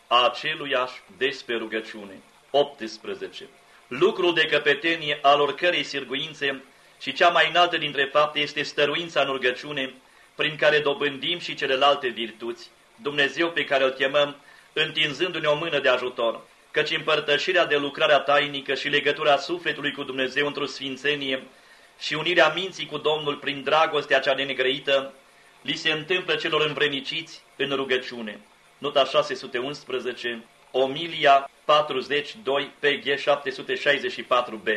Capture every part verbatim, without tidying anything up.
a aceluiași despre rugăciune. optsprezece. Lucrul de căpetenie al oricărei sârguințe și cea mai înaltă dintre fapte este stăruința în rugăciune, prin care dobândim și celelalte virtuți, Dumnezeu pe care îl chemăm, întinzându-ne o mână de ajutor, căci împărtășirea de lucrarea tainică și legătura sufletului cu Dumnezeu într-o sfințenie și unirea minții cu Domnul prin dragostea cea nenegrăită, li se întâmplă celor învredniciți în rugăciune. Nota șase sute unsprezece, Omilia patruzeci și doi, P G șapte sute șaizeci și patru B.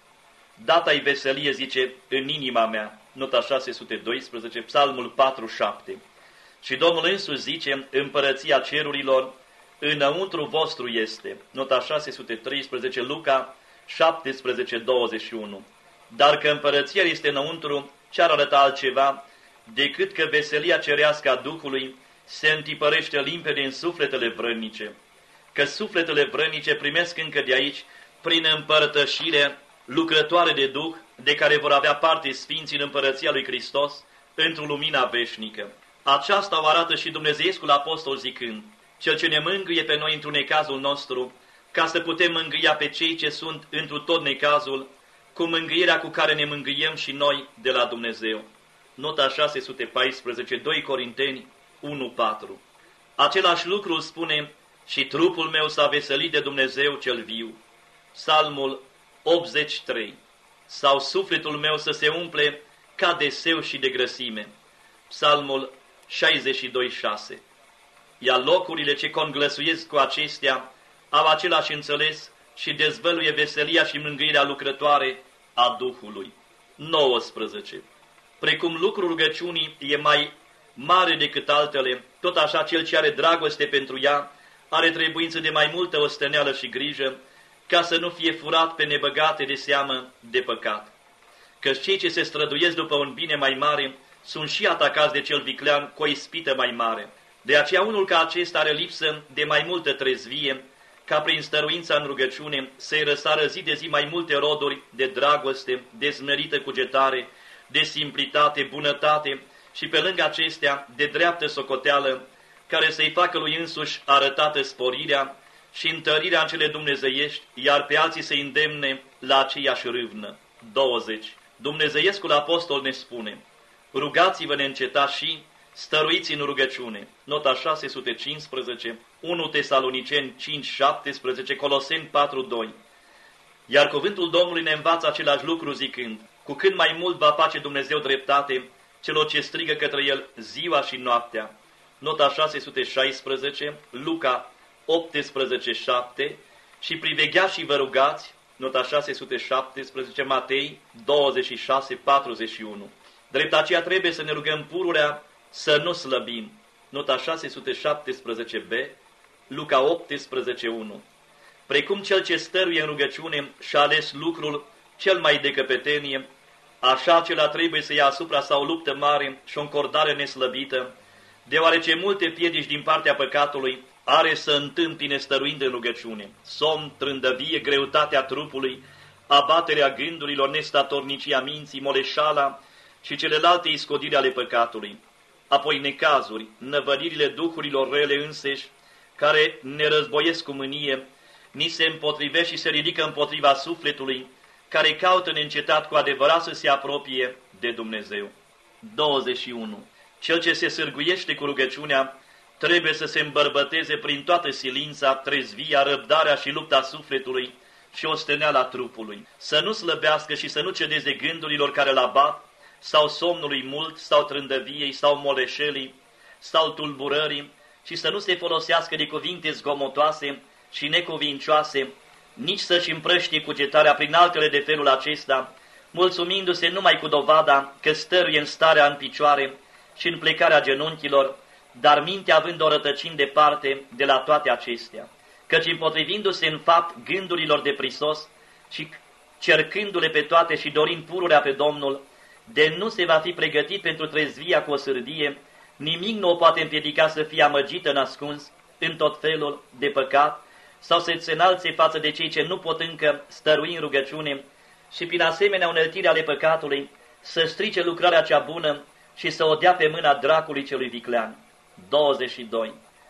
Data-i veselie, zice, în inima mea. Nota șase sute doisprezece, Psalmul patru șapte. Și Domnul însuși zice, împărăția cerurilor înăuntru vostru este. Nota șase sute treisprezece, Luca șaptesprezece douăzeci și unu. Dar că împărăția este înăuntru, ce-ar arăta altceva decât că veselia cerească a Duhului se întipărește limpede în sufletele vrănice, că sufletele vrănice primesc încă de aici, prin împărtășire lucrătoare de Duh, de care vor avea parte sfinții în împărăția lui Hristos, într-o lumina veșnică. Aceasta o arată și Dumnezeiescul apostol zicând, cel ce ne mângâie pe noi într-un necazul nostru, ca să putem mângâia pe cei ce sunt întru tot necazul, cu mângâierea cu care ne mângâiem și noi de la Dumnezeu. Nota șase sute paisprezece, doi Corinteni unu patru. Același lucru îl spune, și trupul meu s-a veselit de Dumnezeu cel viu. Psalmul optzeci și trei. Sau sufletul meu să se umple ca de seu și de grăsime. Psalmul șaizeci și doi șase. Iar locurile ce conglăsuiesc cu acestea au același înțeles și dezvăluie veselia și mângâirea lucrătoare a Duhului. nouăsprezece. Precum lucrul rugăciunii e mai mare decât altele, tot așa cel ce are dragoste pentru ea are trebuință de mai multă osteneală și grijă, ca să nu fie furat pe nebăgate de seamă de păcat. Căci cei ce se străduiesc după un bine mai mare sunt și atacați de cel viclean cu o ispită mai mare. De aceea unul ca acesta are lipsă de mai multă trezvie, ca prin stăruința în rugăciune să-i răsară zi de zi mai multe roduri de dragoste, de smerită cugetare, de simplitate, bunătate și pe lângă acestea de dreaptă socoteală, care să-i facă lui însuși arătată sporirea și întărirea în cele dumnezeiești, iar pe alții să-i îndemne la aceeași râvnă. douăzeci. Dumnezeiescul apostol ne spune, rugați-vă neîncetat și stăruiți în rugăciune. Nota șase sute cincisprezece, unu Tesaloniceni cinci șaptesprezece, Coloseni patru doi. Iar cuvântul Domnului ne învață același lucru zicând, cu cât mai mult va face Dumnezeu dreptate celor ce strigă către El ziua și noaptea. Nota șase sute șaisprezece, Luca optsprezece șapte, și privegheați și vă rugați, nota șase sute șaptesprezece, Matei douăzeci și șase patruzeci și unu. Drept aceea trebuie să ne rugăm pururea să nu slăbim, nota șase sute șaptesprezece B, Luca optsprezece unu. Precum cel ce stăruie în rugăciune și-a ales lucrul cel mai de căpetenie, așa acela trebuie să ia asupra sa o luptă mare și o încordare neslăbită, deoarece multe piedici din partea păcatului are să întâmpine stăruind în rugăciune, somn, trândăvie, greutatea trupului, abaterea gândurilor, nestatornicia minții, moleșala și celelalte iscodiri ale păcatului, apoi necazuri, năvălirile duhurilor rele înseși, care ne războiesc cu mânie, ni se împotrivește și se ridică împotriva sufletului, care caută neîncetat cu adevărat să se apropie de Dumnezeu. douăzeci și unu. Cel ce se sârguiește cu rugăciunea trebuie să se îmbărbăteze prin toată silința, trezvia, răbdarea și lupta sufletului și osteneala trupului. Să nu slăbească și să nu cedeze gândurilor care îl abat, sau somnului mult, sau trândăviei, sau moleșelii, sau tulburării, și să nu se folosească de cuvinte zgomotoase și necuvincioase, nici să-și împrăștie cugetarea prin altele de felul acesta, mulțumindu-se numai cu dovada că stăruie în starea în picioare și în plecarea genunchilor, dar mintea având o rătăcini departe de la toate acestea, căci împotrivindu-se în fapt gândurilor de prisos și cercându-le pe toate și dorind pururea pe Domnul, de nu se va fi pregătit pentru trezvia cu o sârdie, nimic nu o poate împiedica să fie amăgită în ascuns, în tot felul de păcat, sau să se înalțe față de cei ce nu pot încă stărui în rugăciune și prin asemenea uneltire ale păcatului să strice lucrarea cea bună și să o dea pe mâna dracului celui viclean. douăzeci și doi.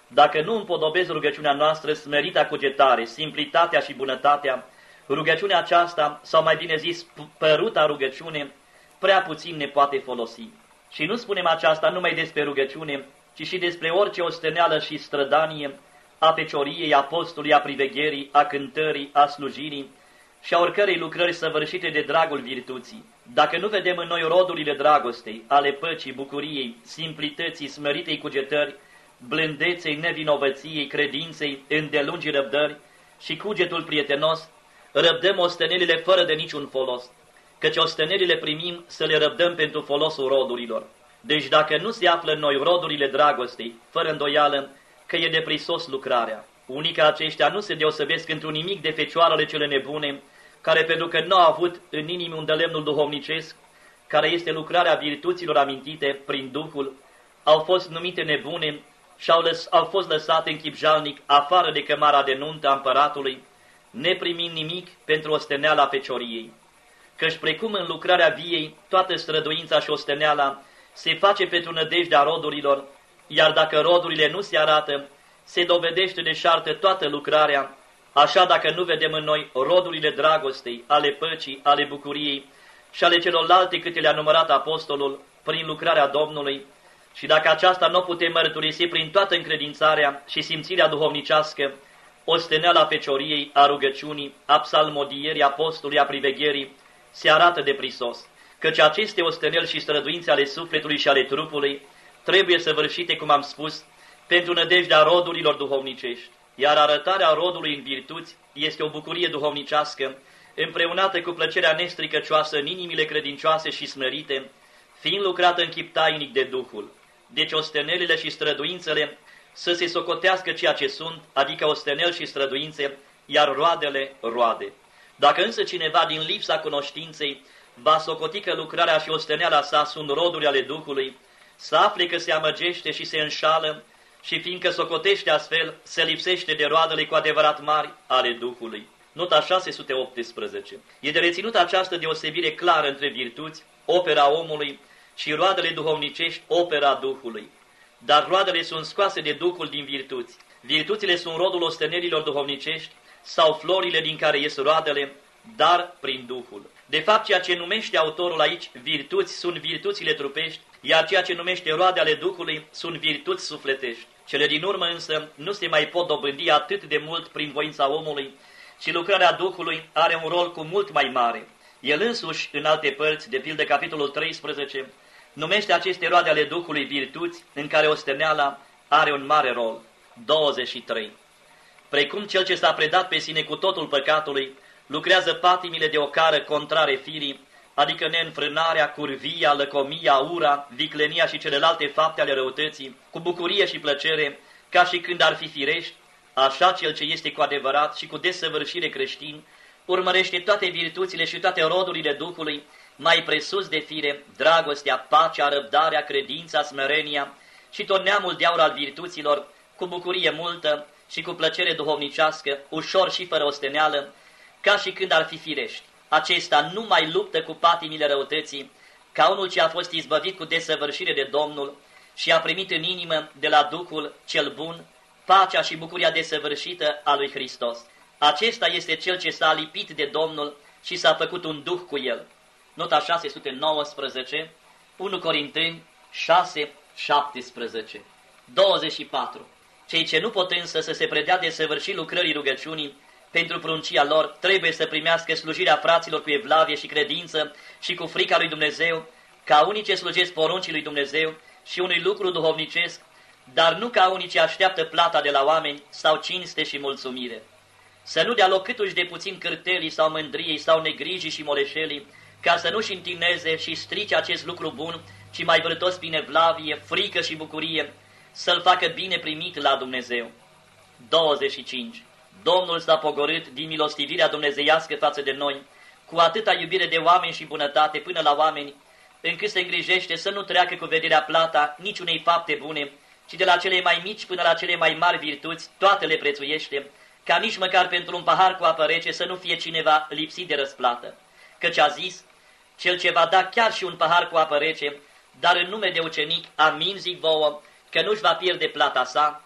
Dacă nu împodobezi rugăciunea noastră, smerita cugetare, simplitatea și bunătatea, rugăciunea aceasta, sau mai bine zis, păruta rugăciune, prea puțin ne poate folosi. Și nu spunem aceasta numai despre rugăciune, ci și despre orice osteneală și strădanie a fecioriei, a postului, a privegherii, a cântării, a slujirii și a oricărei lucrări săvârșite de dragul virtuții. Dacă nu vedem în noi rodurile dragostei, ale păcii, bucuriei, simplității, smăritei cugetări, blândeței, nevinovăției, credinței, îndelungii răbdări și cugetul prietenos, răbdăm ostenelile fără de niciun folos, căci ostenelile primim să le răbdăm pentru folosul rodurilor. Deci dacă nu se află în noi rodurile dragostei, fără îndoială că e deprisos lucrarea. Unii ca aceștia nu se deosebesc într-un nimic de fecioarele cele nebune, care pentru că nu au avut în inimii un lemnul duhovnicesc, care este lucrarea virtuților amintite prin Duhul, au fost numite nebune și au, lăs, au fost lăsate în chip jalnic afară de cămara de nuntă a împăratului, neprimind nimic pentru osteneala fecioriei. Căci precum în lucrarea viei, toată străduința și osteneala se face pentru nădejdea rodurilor, iar dacă rodurile nu se arată, se dovedește deșartă toată lucrarea, așa dacă nu vedem în noi rodurile dragostei, ale păcii, ale bucuriei și ale celorlalte câte le-a numărat apostolul prin lucrarea Domnului, și dacă aceasta nu o putem mărturisi prin toată încredințarea și simțirea duhovnicească, osteneala fecioriei, a rugăciunii, a psalmodierii, a postului, a privegherii, se arată deprisos, căci aceste osteneli și străduințe ale sufletului și ale trupului trebuie săvârșite, cum am spus, pentru nădejdea rodurilor duhovnicești, iar arătarea rodului în virtuți este o bucurie duhovnicească, împreunată cu plăcerea nestricăcioasă în inimile credincioase și smerite, fiind lucrată în chip tainic de Duhul. Deci ostenelile și străduințele să se socotească ceea ce sunt, adică ostenel și străduințe, iar roadele roade. Dacă însă cineva din lipsa cunoștinței va socoti că lucrarea și osteneala sa sunt roduri ale Duhului, să afle că se amăgește și se înșală și fiindcă socotește astfel, se lipsește de roadele cu adevărat mari ale Duhului. Nota șase sute optsprezece. E de reținut această deosebire clară între virtuți, opera omului, și roadele duhovnicești, opera Duhului. Dar roadele sunt scoase de Duhul din virtuți. Virtuțile sunt rodul ostenelilor duhovnicești sau florile din care ies roadele, dar prin Duhul. De fapt, ceea ce numește autorul aici virtuți sunt virtuțile trupești, iar ceea ce numește roade ale Duhului sunt virtuți sufletești. Cele din urmă însă nu se mai pot dobândi atât de mult prin voința omului, și lucrarea Duhului are un rol cu mult mai mare. El însuși, în alte părți, de pildă capitolul treisprezece, numește aceste roade ale Duhului virtuți, în care osteneala are un mare rol. douăzeci și trei. Precum cel ce s-a predat pe sine cu totul păcatului, lucrează patimile de ocară contrare firii, adică neînfrânarea, curvia, lăcomia, ura, viclenia și celelalte fapte ale răutății, cu bucurie și plăcere, ca și când ar fi firești, așa cel ce este cu adevărat și cu desăvârșire creștin, urmărește toate virtuțile și toate rodurile Duhului, mai presus de fire, dragostea, pacea, răbdarea, credința, smerenia și tot neamul de aur al virtuților, cu bucurie multă și cu plăcere duhovnicească, ușor și fără osteneală, ca și când ar fi firești. Acesta nu mai luptă cu patimile răutății, ca unul ce a fost izbăvit cu desăvârșire de Domnul și a primit în inimă de la Duhul cel bun pacea și bucuria desăvârșită a lui Hristos. Acesta este cel ce s-a lipit de Domnul și s-a făcut un duh cu el. Nota șase sute nouăsprezece, unu Corinteni șase șaptesprezece. douăzeci și patru. Cei ce nu pot însă să se predea de săvârșit lucrării rugăciunii, pentru pruncia lor trebuie să primească slujirea fraților cu evlavie și credință și cu frica lui Dumnezeu, ca unii ce slujesc poruncii lui Dumnezeu și unui lucru duhovnicesc, dar nu ca unii ce așteaptă plata de la oameni sau cinste și mulțumire. Să nu dea loc câtuși de puțin cârtelii sau mândriei sau negrijii și moleșelii, ca să nu-și întineze și strice acest lucru bun, ci mai vârtos prin evlavie, frică și bucurie, să-l facă bine primit la Dumnezeu. douăzeci și cinci. Domnul s-a pogorât din milostivirea dumnezeiască față de noi, cu atâta iubire de oameni și bunătate până la oameni, încât se îngrijește să nu treacă cu vederea plata niciunei fapte bune, ci de la cele mai mici până la cele mai mari virtuți, toate le prețuiește, ca nici măcar pentru un pahar cu apă rece să nu fie cineva lipsit de răsplată. Căci a zis, cel ce va da chiar și un pahar cu apă rece, dar în nume de ucenic, amin zic vouă, că nu-și va pierde plata sa,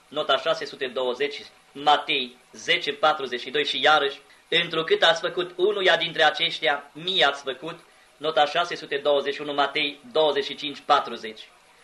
nota șase sute douăzeci, Matei zece patruzeci și doi și iarăși, întrucât ați făcut unuia dintre aceștia, mie ați făcut, nota șase sute douăzeci și unu, Matei douăzeci și cinci patruzeci.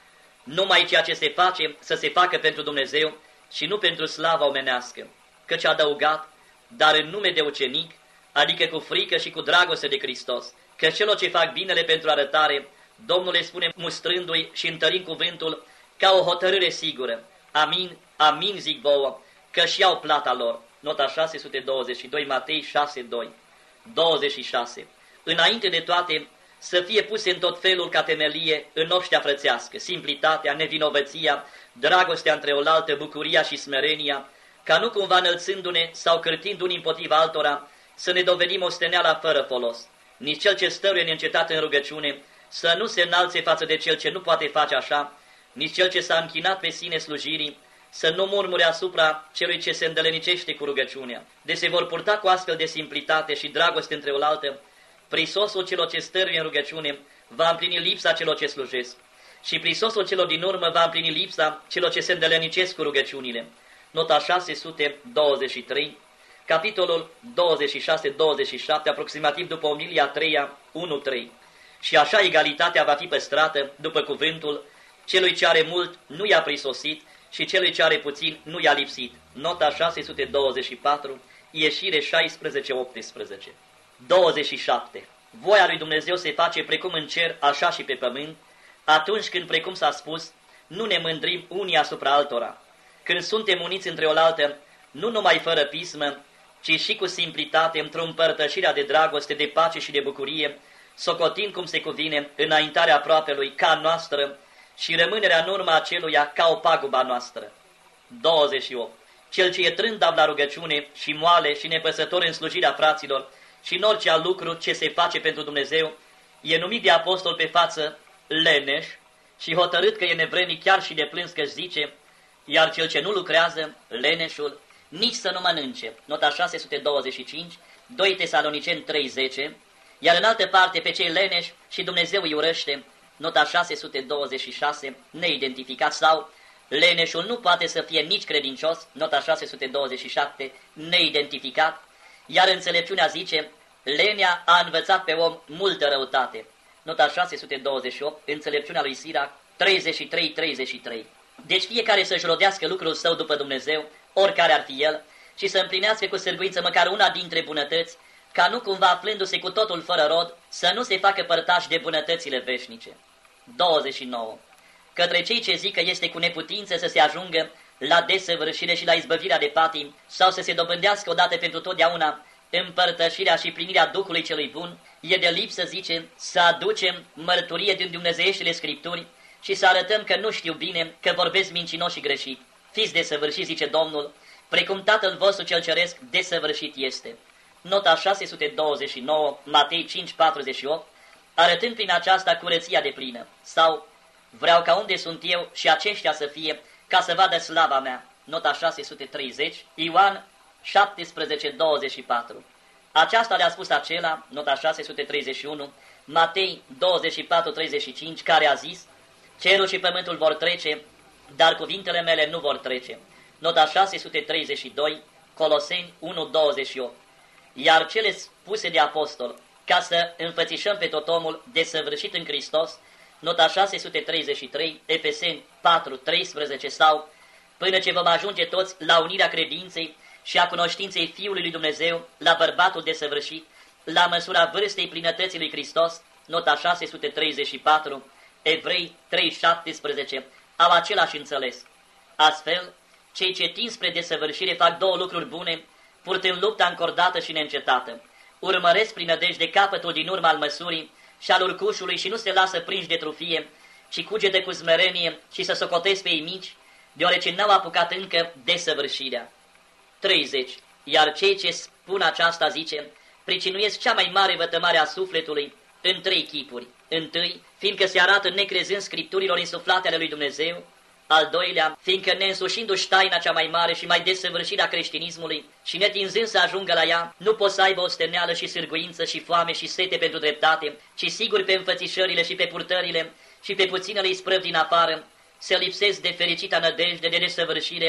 Numai ceea ce se face să se facă pentru Dumnezeu și nu pentru slava omenească, căci a adăugat, dar în nume de ucenic, adică cu frică și cu dragoste de Hristos, că celor ce fac binele pentru arătare, Domnul le spune mustrându-i și întărind cuvântul ca o hotărâre sigură. Amin, amin zic vouă, că și iau plata lor. Nota șase sute douăzeci și doi, Matei șase doi, douăzeci și șase. Înainte de toate, să fie puse în tot felul ca temelie în obștea frățească, simplitatea, nevinovăția, dragostea între oaltă, bucuria și smerenia, ca nu cumva înălțându-ne sau cârtind unii împotriva altora, să ne dovedim osteneala fără folos. Nici cel ce stăruie neîncetat în rugăciune, să nu se înalțe față de cel ce nu poate face așa, nici cel ce s-a închinat pe sine slujirii, să nu murmure asupra celui ce se îndălănicește cu rugăciunea. De se vor purta cu astfel de simplitate și dragoste între oaltă, prisosul celor ce stăruie în rugăciune va împlini lipsa celor ce slujesc și prisosul celor din urmă va împlini lipsa celor ce se îndălănicesc cu rugăciunile. Nota șase sute douăzeci și trei, capitolul douăzeci și șase douăzeci și șapte, aproximativ după omilia a treia, unu trei. Și așa egalitatea va fi păstrată după cuvântul, celui ce are mult nu i-a prisosit și celui ce are puțin nu i-a lipsit. Nota șase sute douăzeci și patru, Ieșire șaisprezece optsprezece. douăzeci și șapte. Voia lui Dumnezeu se face precum în cer, așa și pe pământ, atunci când, precum s-a spus, nu ne mândrim unii asupra altora. Când suntem uniți între oaltă, nu numai fără pismă, ci și cu simplitate, într-o împărtășire de dragoste, de pace și de bucurie, socotind cum se cuvine înaintarea aproapelui ca noastră și rămânerea în urma aceluia ca o paguba noastră. douăzeci și opt. Cel ce e trândav la rugăciune și moale și nepăsător în slujirea fraților și în orice alt lucru ce se face pentru Dumnezeu, e numit de apostol pe față leneș și hotărât că e nevrednic chiar și de plâns că zice, iar cel ce nu lucrează, leneșul, nici să nu mănânce. Nota șase sute douăzeci și cinci, doi Tesaloniceni trei zece, iar în altă parte pe cei leneși și Dumnezeu îi urăște. Nota șase sute douăzeci și șase, neidentificat, sau leneșul nu poate să fie nici credincios. Nota șase sute douăzeci și șapte, neidentificat, iar înțelepciunea zice, lenea a învățat pe om multă răutate. Nota șase sute douăzeci și opt, înțelepciunea lui Sirac treizeci și trei treizeci și trei. Deci fiecare să-și rodească lucrul său după Dumnezeu, oricare ar fi el, și să împlinească cu sârguință măcar una dintre bunătăți, ca nu cumva aflându-se cu totul fără rod, să nu se facă părtași de bunătățile veșnice. douăzeci și nouă. Către cei ce zic că este cu neputință să se ajungă la desăvârșire și la izbăvirea de patim, sau să se dobândească odată pentru totdeauna împărtășirea și plinirea Duhului celui bun, e de lipsă, zice, să aducem mărturie din dumnezeieștile Scripturi și să arătăm că nu știu bine, că vorbesc mincinos și greșit. Fiți desăvârșiți, zice Domnul, precum Tatăl vostru cel ceresc desăvârșit este. Nota șase sute douăzeci și nouă, Matei cinci patruzeci și opt, arătând prin aceasta curăția de plină. Sau, vreau ca unde sunt eu și aceștia să fie, ca să vadă slava mea. Nota șase sute treizeci, Ioan șaptesprezece douăzeci și patru. Aceasta le-a spus acela, nota șase sute treizeci și unu, Matei douăzeci și patru treizeci și cinci, care a zis, cerul și pământul vor trece, dar cuvintele mele nu vor trece. Nota șase sute treizeci și doi, Coloseni unu douăzeci și opt. Iar cele spuse de apostol, ca să înfățișăm pe tot omul desăvârșit în Hristos, nota șase sute treizeci și trei, Efeseni patru treisprezece, sau până ce vom ajunge toți la unirea credinței și a cunoștinței Fiului lui Dumnezeu, la bărbatul desăvârșit, la măsura vârstei plinătății lui Hristos, nota șase sute treizeci și patru, Evrei trei șaptesprezece, au același înțeles. Astfel, cei ce tind spre desăvârșire fac două lucruri bune, purtând lupta încordată și neîncetată. Urmăresc prin nădejde capătul din urma al măsurii și al urcușului și nu se lasă prinși de trufie, ci cugete cu smerenie și să socotesc pe ei mici, deoarece n-au apucat încă desăvârșirea. treizeci. Iar cei ce spun aceasta, zice, pricinuiesc cea mai mare vătămare a sufletului în trei chipuri. Întâi, fiindcă se arată necrezând scripturilor insuflate ale lui Dumnezeu. Al doilea, fiindcă neînsușindu-și taina cea mai mare și mai desăvârșită a creștinismului și netinzând să ajungă la ea, nu pot să aibă osteneală și sârguință și foame și sete pentru dreptate, ci sigur pe înfățișările și pe purtările și pe puținele isprăvi din afară, se lipsesc de fericita nădejde de desăvârșire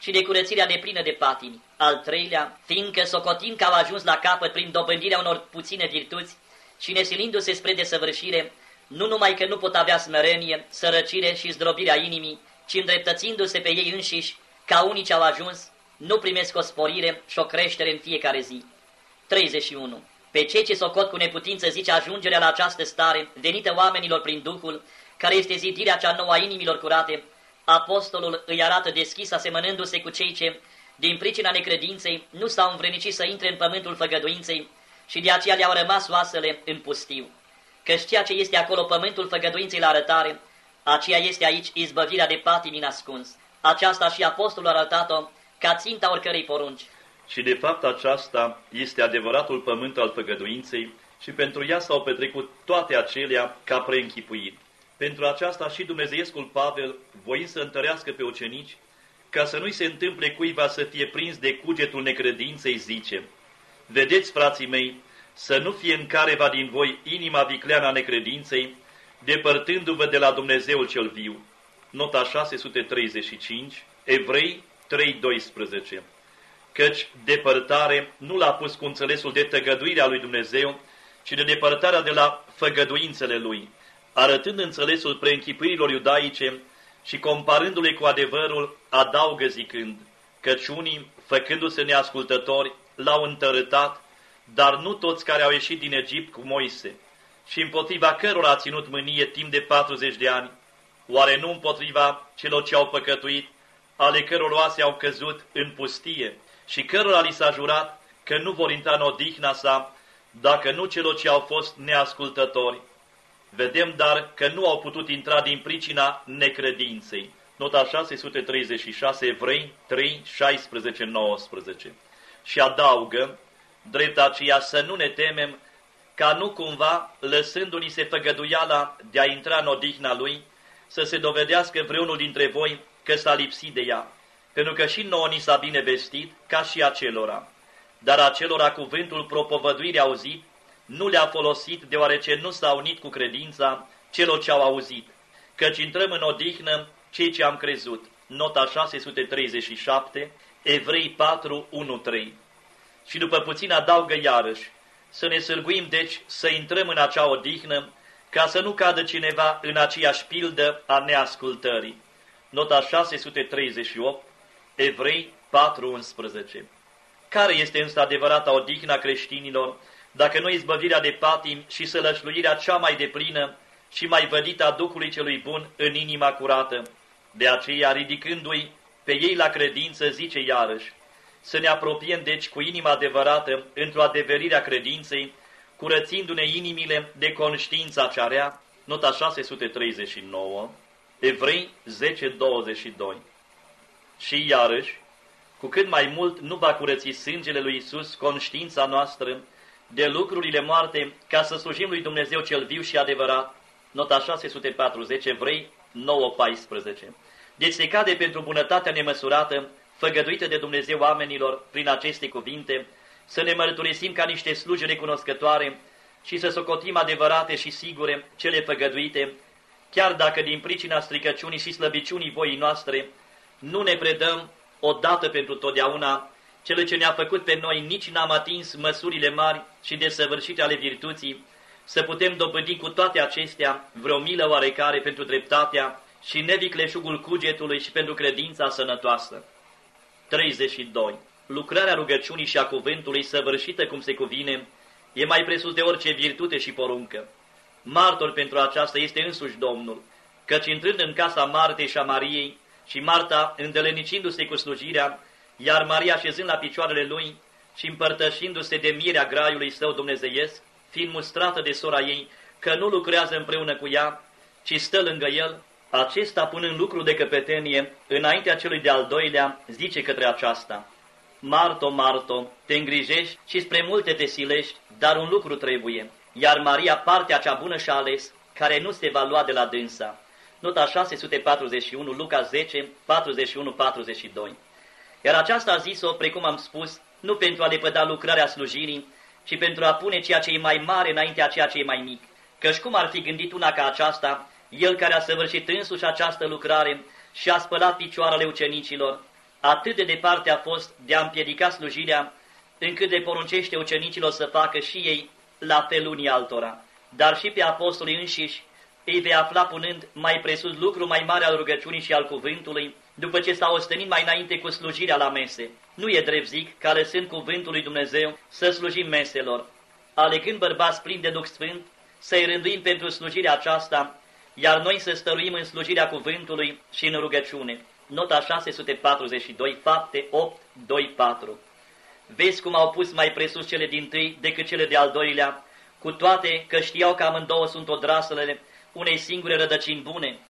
și de curățirea deplină de patimi. Al treilea, fiindcă socotim că au ajuns la capăt prin dobândirea unor puține virtuți și nesilindu-se spre desăvârșire, nu numai că nu pot avea smerenie, sărăcire și zdrobirea inimii, ci îndreptățindu-se pe ei înșiși, ca unii ce au ajuns, nu primesc o sporire și o creștere în fiecare zi. treizeci și unu. Pe cei ce socot cu neputință zice ajungerea la această stare, venită oamenilor prin Duhul, care este zidirea cea nouă a inimilor curate, apostolul îi arată deschis asemănându-se cu cei ce, din pricina necredinței, nu s-au învrednicit să intre în pământul făgăduinței și de aceea le-au rămas oasele în pustiu. Căci ceea ce este acolo pământul făgăduinței la arătare, aceea este aici izbăvirea de patimi ascuns. Aceasta și apostolul a arătat-o ca ținta oricărei porunci. Și de fapt aceasta este adevăratul pământ al făgăduinței și pentru ea s-au petrecut toate acelea ca preînchipuit. Pentru aceasta și dumnezeiescul Pavel, voind să întărească pe ucenici, ca să nu-i se întâmple cuiva să fie prins de cugetul necredinței, zice: vedeți, frații mei, să nu fie în careva din voi inima vicleană a necredinței, depărtându-vă de la Dumnezeul cel viu. Nota șase sute treizeci și cinci, Evrei trei doisprezece. Căci depărtare nu l-a pus cu înțelesul de tăgăduirea lui Dumnezeu, ci de depărtarea de la făgăduințele lui, arătând înțelesul preînchipuirilor iudaice și comparându-le cu adevărul, adaugă zicând: căci unii, făcându-se neascultători, l-au întărâtat, dar nu toți care au ieșit din Egipt cu Moise, și împotriva cărora a ținut mânie timp de patruzeci de ani, oare nu împotriva celor ce au păcătuit, ale căror oase au căzut în pustie și cărora li s-a jurat că nu vor intra în odihna sa, dacă nu celor ce au fost neascultători. Vedem dar că nu au putut intra din pricina necredinței. Nota șase sute treizeci și șase, Evrei trei, șaisprezece, nouăsprezece. Și adaugă: drept aceea să nu ne temem, ca nu cumva, lăsându-ni se făgăduiala de a intra în odihna lui, să se dovedească vreunul dintre voi că s-a lipsit de ea, pentru că și nouă ni s-a bine vestit, ca și acelora. Dar acelora cuvântul propovăduirii auzit nu le-a folosit, deoarece nu s-a unit cu credința celor ce au auzit, căci intrăm în odihnă cei ce am crezut. Nota șase sute treizeci și șapte, Evrei patru, unu, trei. Și după puțin adaugă iarăși: să ne sârguim deci să intrăm în acea odihnă, ca să nu cadă cineva în aceeași pildă a neascultării. Nota șase sute treizeci și opt, Evrei patru, unsprezece. Care este însă adevărata odihna creștinilor, dacă nu izbăvirea de patim și sălășluirea cea mai deplină și mai vădită a Duhului celui bun în inima curată? De aceea, ridicându-i pe ei la credință, zice iarăși: să ne apropiem deci cu inima adevărată într-o adeverire a credinței, curățindu-ne inimile de conștiința cea rea. Nota șase sute treizeci și nouă, Evrei zece, douăzeci și doi. Și iarăși, cu cât mai mult nu va curăți sângele lui Iisus conștiința noastră de lucrurile moarte, ca să slujim lui Dumnezeu cel viu și adevărat. Nota șase sute patruzeci, Evrei nouă, paisprezece. Deci se cade pentru bunătatea nemăsurată, făgăduită de Dumnezeu oamenilor prin aceste cuvinte, să ne mărturisim ca niște slugi recunoscătoare și să socotim adevărate și sigure cele făgăduite, chiar dacă din pricina stricăciunii și slăbiciunii voii noastre nu ne predăm odată pentru totdeauna cele ce ne-a făcut pe noi, nici n-am atins măsurile mari și desăvârșite ale virtuții, să putem dobândi cu toate acestea vreo milă oarecare pentru dreptatea și nevicleșugul cugetului și pentru credința sănătoasă. treizeci și doi. Lucrarea rugăciunii și a cuvântului săvârșită cum se cuvine e mai presus de orice virtute și poruncă. Martor pentru aceasta este însuși Domnul, căci intrând în casa Martei și a Mariei și Marta îndelenicindu-se cu slujirea, iar Maria șezând la picioarele lui și împărtășindu-se de mirea graiului său dumnezeiesc, fiind mustrată de sora ei că nu lucrează împreună cu ea, ci stă lângă el, acesta, punând lucru de căpetenie înaintea celui de-al doilea, zice către aceasta: Marto, Marto, te îngrijești și spre multe te silești, dar un lucru trebuie, iar Maria partea cea bună și-a ales, care nu se va lua de la dânsa. Nota șase sute patruzeci și unu, Luca zece, patruzeci și unu, patruzeci și doi. Iar aceasta a zis-o, precum am spus, nu pentru a lepăda lucrarea slujirii, ci pentru a pune ceea ce e mai mare înaintea ceea ce e mai mic. Căci cum ar fi gândit una ca aceasta, el care a săvârșit însuși această lucrare și a spălat picioarele ucenicilor, atât de departe a fost de a împiedica slujirea, încât le poruncește ucenicilor să facă și ei la fel unii altora. Dar și pe apostolii înșiși îi vei afla punând mai presus lucru mai mare al rugăciunii și al cuvântului, după ce s-au ostenit mai înainte cu slujirea la mese. Nu e drept, zic, ca lăsând cuvântul lui Dumnezeu să slujim meselor, alegând bărbați plini de Duh Sfânt, să-i rânduim pentru slujirea aceasta, iar noi să stăruim în slujirea cuvântului și în rugăciune. Nota șase sute patruzeci și doi, Fapte opt, doi, patru. Vezi cum au pus mai presus cele dintâi decât cele de-al doilea, cu toate că știau că amândouă sunt odraslele unei singure rădăcini bune.